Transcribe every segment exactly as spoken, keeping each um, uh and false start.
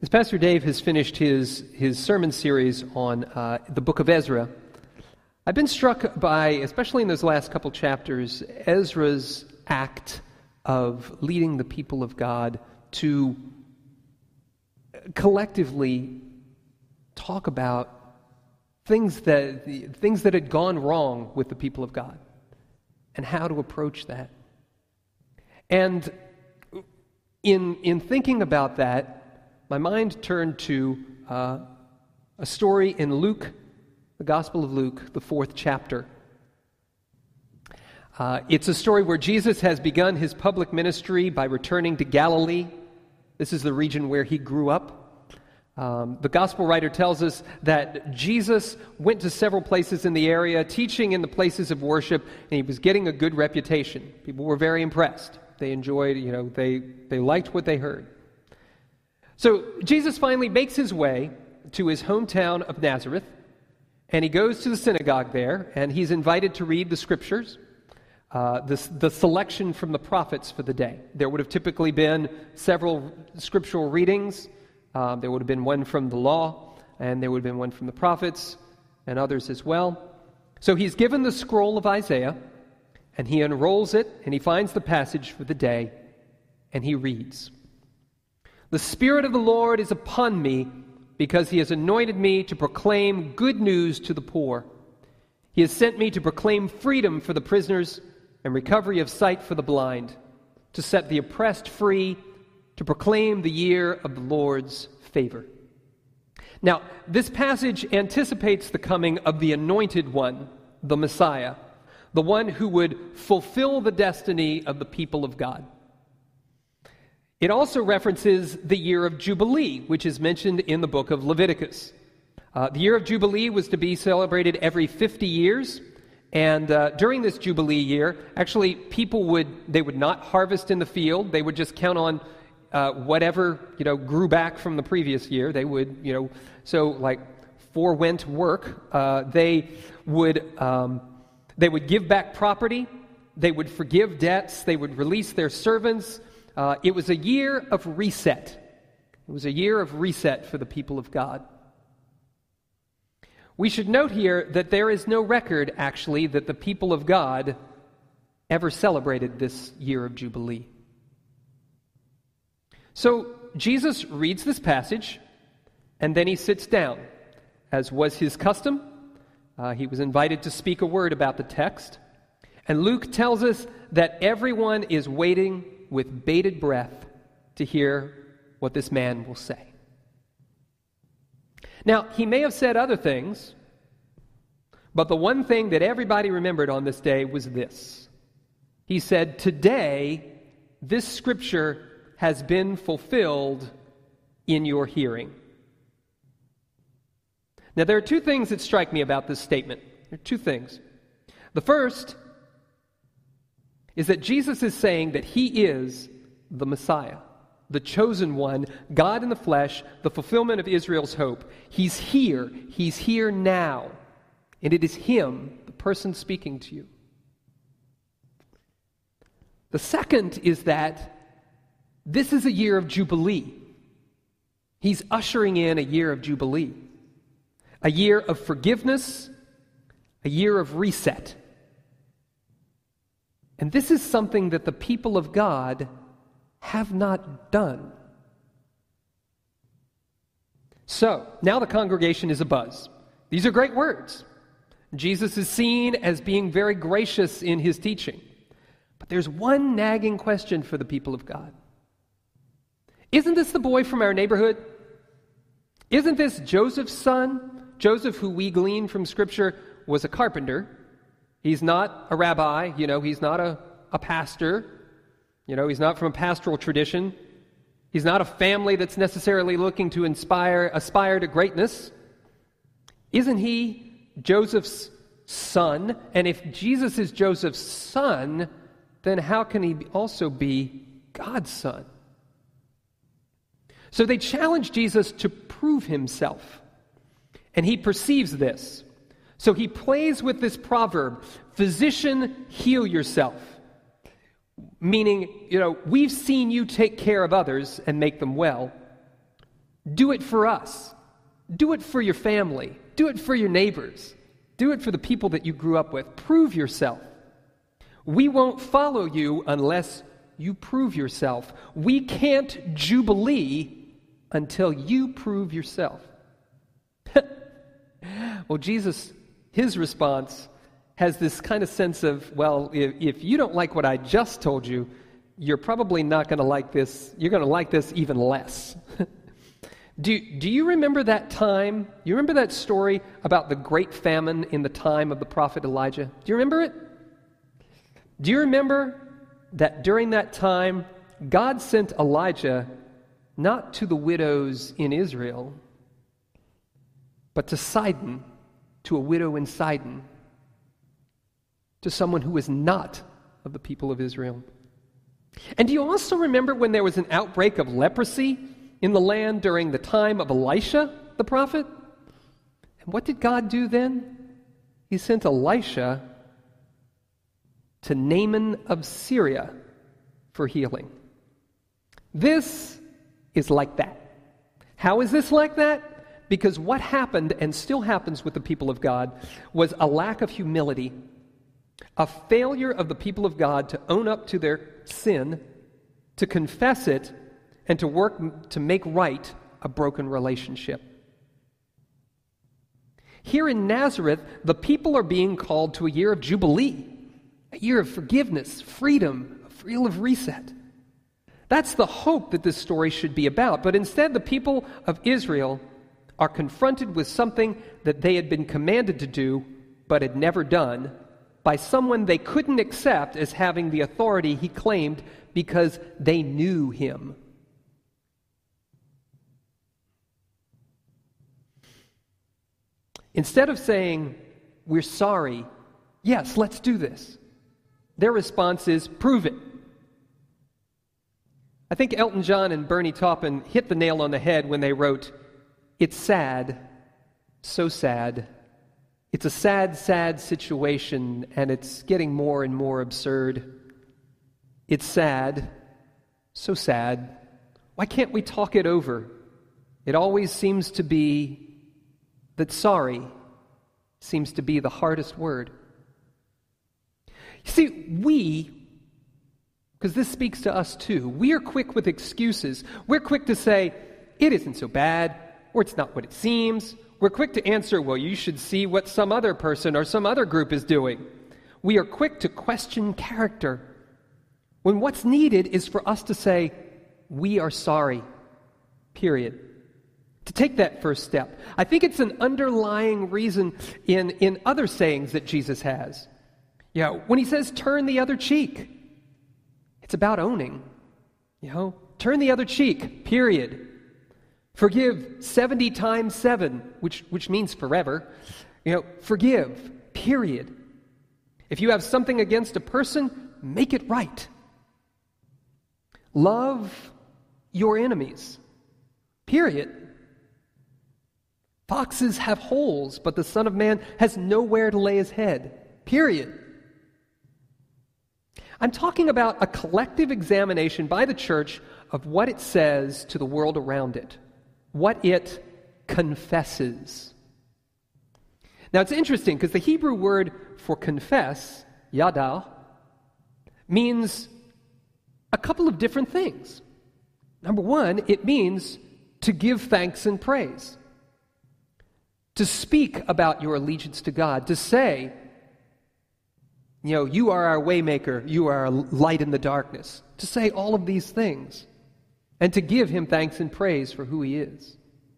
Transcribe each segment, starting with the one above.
As Pastor Dave has finished his, his sermon series on uh, the book of Ezra, I've been struck by, especially in those last couple chapters, Ezra's act of leading the people of God to collectively talk about things that things that had gone wrong with the people of God and how to approach that. And in in thinking about that, my mind turned to uh, a story in Luke, the Gospel of Luke, the fourth chapter. Uh, it's a story where Jesus has begun his public ministry by returning to Galilee. This is the region where he grew up. Um, the Gospel writer tells us that Jesus went to several places in the area, teaching in the places of worship, and he was getting a good reputation. People were very impressed. They enjoyed, you know, they, they liked what they heard. So Jesus finally makes his way to his hometown of Nazareth, and he goes to the synagogue there, and he's invited to read the scriptures, uh, the, the selection from the prophets for the day. There would have typically been several scriptural readings. Uh, there would have been one from the law, and there would have been one from the prophets, and others as well. So he's given the scroll of Isaiah, and he unrolls it, and he finds the passage for the day, and he reads, "The Spirit of the Lord is upon me, because he has anointed me to proclaim good news to the poor. He has sent me to proclaim freedom for the prisoners and recovery of sight for the blind, to set the oppressed free, to proclaim the year of the Lord's favor." Now, this passage anticipates the coming of the Anointed One, the Messiah, the one who would fulfill the destiny of the people of God. It also references the year of Jubilee, which is mentioned in the book of Leviticus. Uh, the year of Jubilee was to be celebrated every fifty years, and uh, during this Jubilee year, actually, people would, they would not harvest in the field. They would just count on uh, whatever, you know, grew back from the previous year. They would, you know, so like forwent work, uh, they would, um, they would give back property, they would forgive debts, they would release their servants. Uh, it was a year of reset. It was a year of reset for the people of God. We should note here that there is no record, actually, that the people of God ever celebrated this year of Jubilee. So Jesus reads this passage, and then he sits down. As was his custom, uh, he was invited to speak a word about the text. And Luke tells us that everyone is waiting with bated breath to hear what this man will say. Now, he may have said other things, but the one thing that everybody remembered on this day was this. He said, "Today, this scripture has been fulfilled in your hearing." Now, there are two things that strike me about this statement. There are two things. The first is that Jesus is saying that he is the Messiah, the chosen one, God in the flesh, the fulfillment of Israel's hope. He's here. He's here now. And it is him, the person speaking to you. The second is that this is a year of Jubilee. He's ushering in a year of Jubilee, a year of forgiveness, a year of reset. And this is something that the people of God have not done. So, now the congregation is abuzz. These are great words. Jesus is seen as being very gracious in his teaching. But there's one nagging question for the people of God. Isn't this the boy from our neighborhood? Isn't this Joseph's son? Joseph, who we glean from Scripture, was a carpenter. He's not a rabbi, you know, he's not a, a pastor. You know, he's not from a pastoral tradition. He's not a family that's necessarily looking to inspire, aspire to greatness. Isn't he Joseph's son? And if Jesus is Joseph's son, then how can he also be God's son? So they challenge Jesus to prove himself. And he perceives this. So he plays with this proverb, "Physician, heal yourself." Meaning, you know, we've seen you take care of others and make them well. Do it for us. Do it for your family. Do it for your neighbors. Do it for the people that you grew up with. Prove yourself. We won't follow you unless you prove yourself. We can't jubilee until you prove yourself. Well, Jesus, his response has this kind of sense of, well, if, if you don't like what I just told you, you're probably not going to like this. You're going to like this even less. do, do you remember that time? You remember that story about the great famine in the time of the prophet Elijah? Do you remember it? Do you remember that during that time, God sent Elijah not to the widows in Israel, but to Sidon, to a widow in Sidon, to someone who was not of the people of Israel. And do you also remember when there was an outbreak of leprosy in the land during the time of Elisha, the prophet? And what did God do then? He sent Elisha to Naaman of Syria for healing. This is like that. How is this like that? Because what happened, and still happens with the people of God, was a lack of humility, a failure of the people of God to own up to their sin, to confess it, and to work to make right a broken relationship. Here in Nazareth, the people are being called to a year of jubilee, a year of forgiveness, freedom, a year of reset. That's the hope that this story should be about. But instead, the people of Israel are confronted with something that they had been commanded to do but had never done by someone they couldn't accept as having the authority he claimed because they knew him. Instead of saying, "We're sorry, yes, let's do this," their response is, "Prove it." I think Elton John and Bernie Taupin hit the nail on the head when they wrote, "It's sad, so sad. It's a sad, sad situation, and it's getting more and more absurd. It's sad, so sad. Why can't we talk it over? It always seems to be that sorry seems to be the hardest word." You see, we, because this speaks to us too, we are quick with excuses. We're quick to say, "It isn't so bad," or "It's not what it seems." We're quick to answer, "Well, you should see what some other person or some other group is doing." We are quick to question character, when what's needed is for us to say, "We are sorry," period. To take that first step. I think it's an underlying reason in, in other sayings that Jesus has. You know, when he says, "Turn the other cheek," it's about owning. You know, turn the other cheek, period. Forgive seventy times seven, which, which means forever. You know, forgive, period. If you have something against a person, make it right. Love your enemies, period. Foxes have holes, but the Son of Man has nowhere to lay his head, period. I'm talking about a collective examination by the church of what it says to the world around it, what it confesses. Now, it's interesting because the Hebrew word for confess, yada, means a couple of different things. Number one, it means to give thanks and praise, to speak about your allegiance to God, to say, you know, "You are our waymaker, you are our light in the darkness," to say all of these things, and to give him thanks and praise for who he is.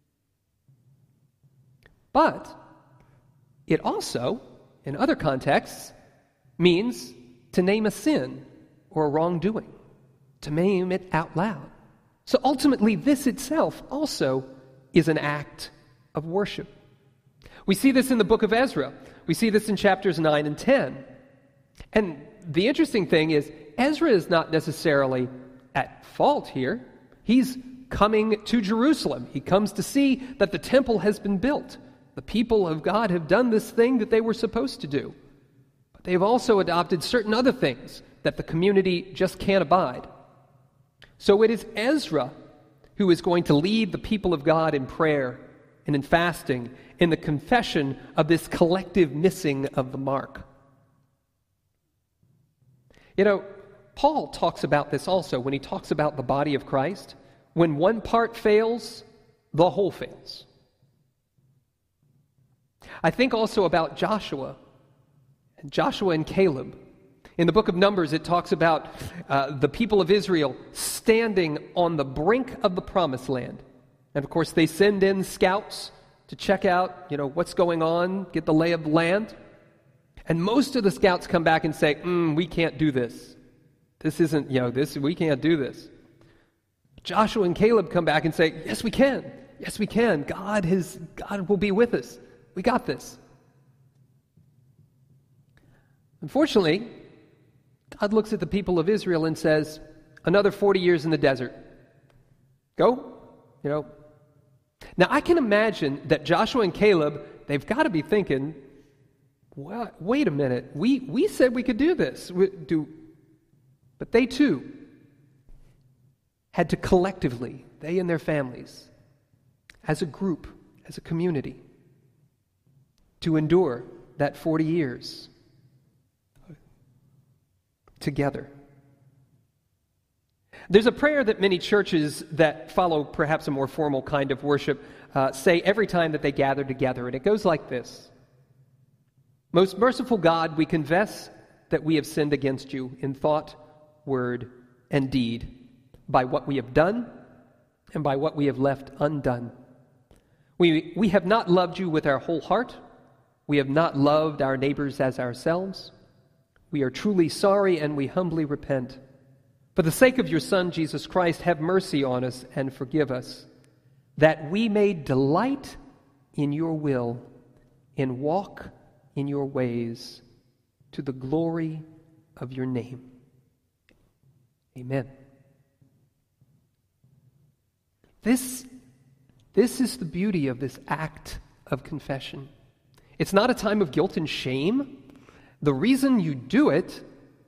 But it also, in other contexts, means to name a sin or a wrongdoing, to name it out loud. So ultimately, this itself also is an act of worship. We see this in the book of Ezra. We see this in chapters nine and ten. And the interesting thing is, Ezra is not necessarily at fault here. He's coming to Jerusalem. He comes to see that the temple has been built. The people of God have done this thing that they were supposed to do. But they've also adopted certain other things that the community just can't abide. So it is Ezra who is going to lead the people of God in prayer and in fasting, in the confession of this collective missing of the mark. You know, Paul talks about this also when he talks about the body of Christ. When one part fails, the whole fails. I think also about Joshua, Joshua and Caleb. In the book of Numbers, it talks about uh, the people of Israel standing on the brink of the promised land. And of course, they send in scouts to check out, you know, what's going on, get the lay of the land. And most of the scouts come back and say, mm, we can't do this. This isn't, you know, this, we can't do this. Joshua and Caleb come back and say, yes, we can. Yes, we can. God has, God will be with us. We got this. Unfortunately, God looks at the people of Israel and says, another forty years in the desert. Go, you know. Now, I can imagine that Joshua and Caleb, they've got to be thinking, well, wait a minute, we, we said we could do this. We, do, but they too had to collectively, they and their families, as a group, as a community, to endure that forty years together. There's a prayer that many churches that follow perhaps a more formal kind of worship uh, say every time that they gather together, and it goes like this. Most merciful God, we confess that we have sinned against you in thought, word, and deed, by what we have done and by what we have left undone. We, we have not loved you with our whole heart. We have not loved our neighbors as ourselves. We are truly sorry and we humbly repent. For the sake of your Son, Jesus Christ, have mercy on us and forgive us, that we may delight in your will and walk in your ways to the glory of your name. Amen. This, this is the beauty of this act of confession. It's not a time of guilt and shame. The reason you do it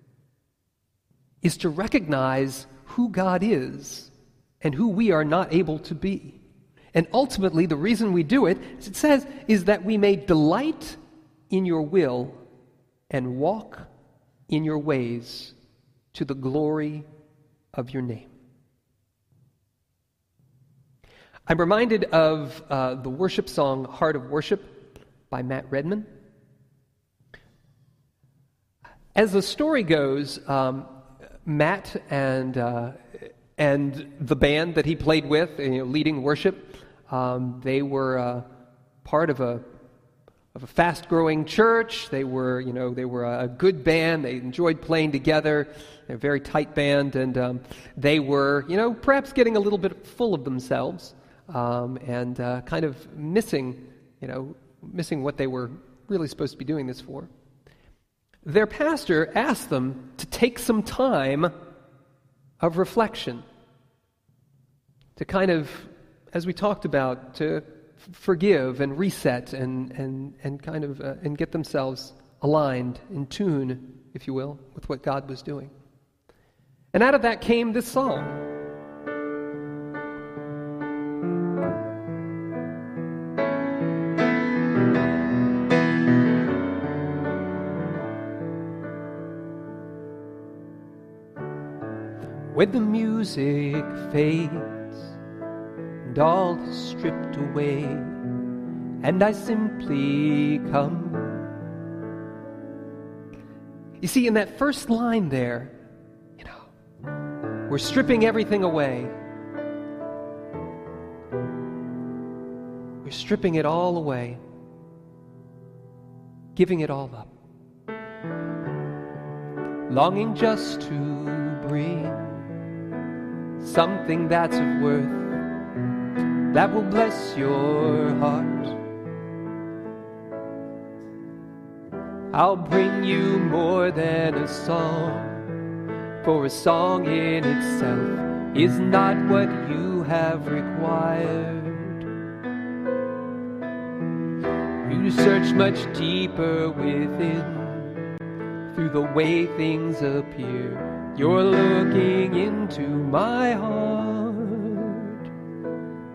is to recognize who God is and who we are not able to be. And ultimately, the reason we do it, as it says, is that we may delight in your will and walk in your ways to the glory of your name. I'm reminded of uh, the worship song, Heart of Worship, by Matt Redman. As the story goes, um, Matt and uh, and the band that he played with, you know, leading worship, um, they were uh, part of a of a fast-growing church. They were, you know, they were a good band. They enjoyed playing together. They're a very tight band, and um, they were, you know, perhaps getting a little bit full of themselves um, and uh, kind of missing, you know, missing what they were really supposed to be doing this for. Their pastor asked them to take some time of reflection, to kind of, as we talked about, to f- forgive and reset and and and kind of uh, and get themselves aligned, in tune, if you will, with what God was doing. And out of that came this song. When the music fades and all is stripped away, and I simply come. You see, in that first line there, you know, we're stripping everything away. We're stripping it all away, giving it all up, longing just to bring something that's of worth, that will bless your heart. I'll bring you more than a song, for a song in itself is not what you have required. You search much deeper within, through the way things appear. You're looking into my heart.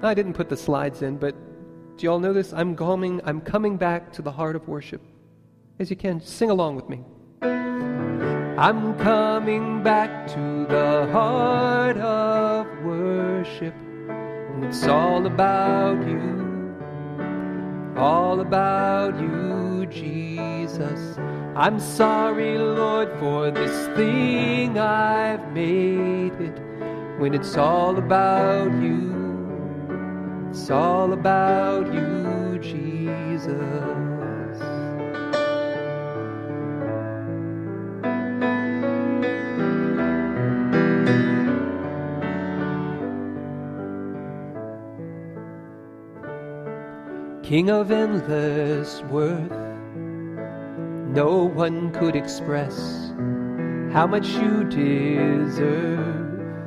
I didn't put the slides in, but do you all know this? I'm coming, I'm coming back to the heart of worship. As you can, sing along with me. I'm coming back to the heart of worship, and it's all about you, all about you, Jesus. I'm sorry, Lord, for this thing I've made it, when it's all about you, it's all about you, Jesus. King of endless worth, no one could express how much you deserve.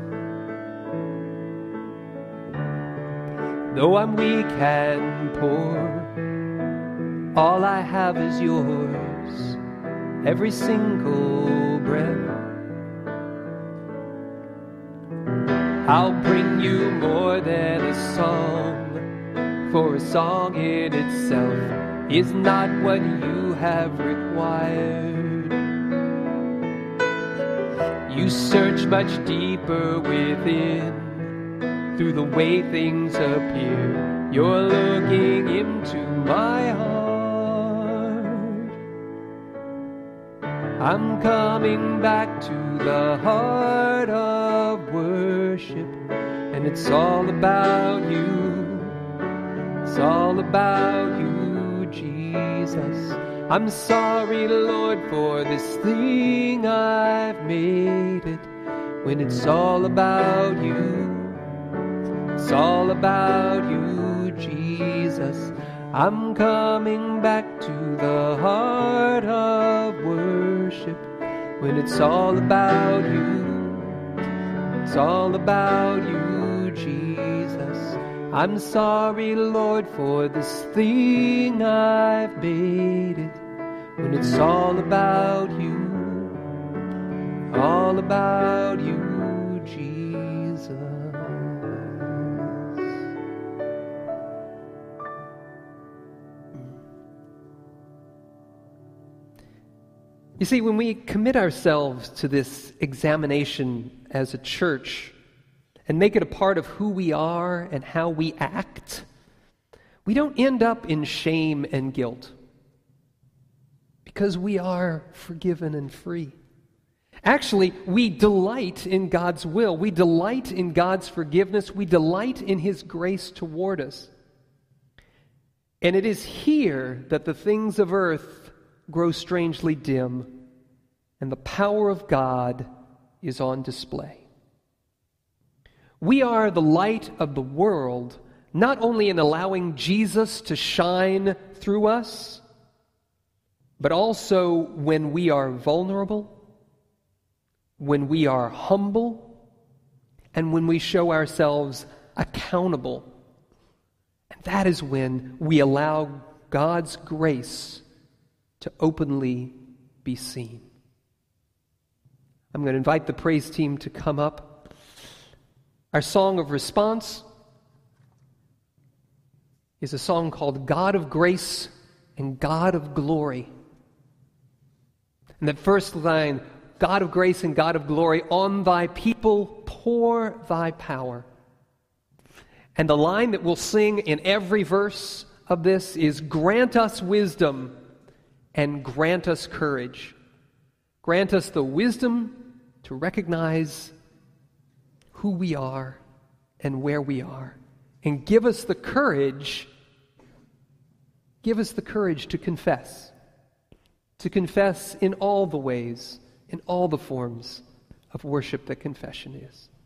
Though I'm weak and poor, all I have is yours, every single breath. I'll bring you more than a song, for a song in itself is not what you have required. You search much deeper within, through the way things appear. You're looking into my heart. I'm coming back to the heart of worship, and it's all about you. It's all about you, Jesus. I'm sorry, Lord, for this thing I've made it, when it's all about you. It's all about you, Jesus. I'm coming back to the heart of worship, when it's all about you. It's all about you, Jesus. I'm sorry, Lord, for this thing I've made it, when it's all about you, all about you, Jesus. You see, when we commit ourselves to this examination as a church and make it a part of who we are and how we act, we don't end up in shame and guilt, because we are forgiven and free. Actually, we delight in God's will. We delight in God's forgiveness. We delight in His grace toward us. And it is here that the things of earth grow strangely dim, and the power of God is on display. We are the light of the world, not only in allowing Jesus to shine through us, but also when we are vulnerable, when we are humble, and when we show ourselves accountable. And that is when we allow God's grace to openly be seen. I'm going to invite the praise team to come up. Our song of response is a song called God of Grace and God of Glory. And that first line, God of grace and God of glory, on thy people pour thy power. And the line that we'll sing in every verse of this is, grant us wisdom and grant us courage. Grant us the wisdom to recognize who we are and where we are. And give us the courage, give us the courage to confess. To confess in all the ways, in all the forms of worship that confession is.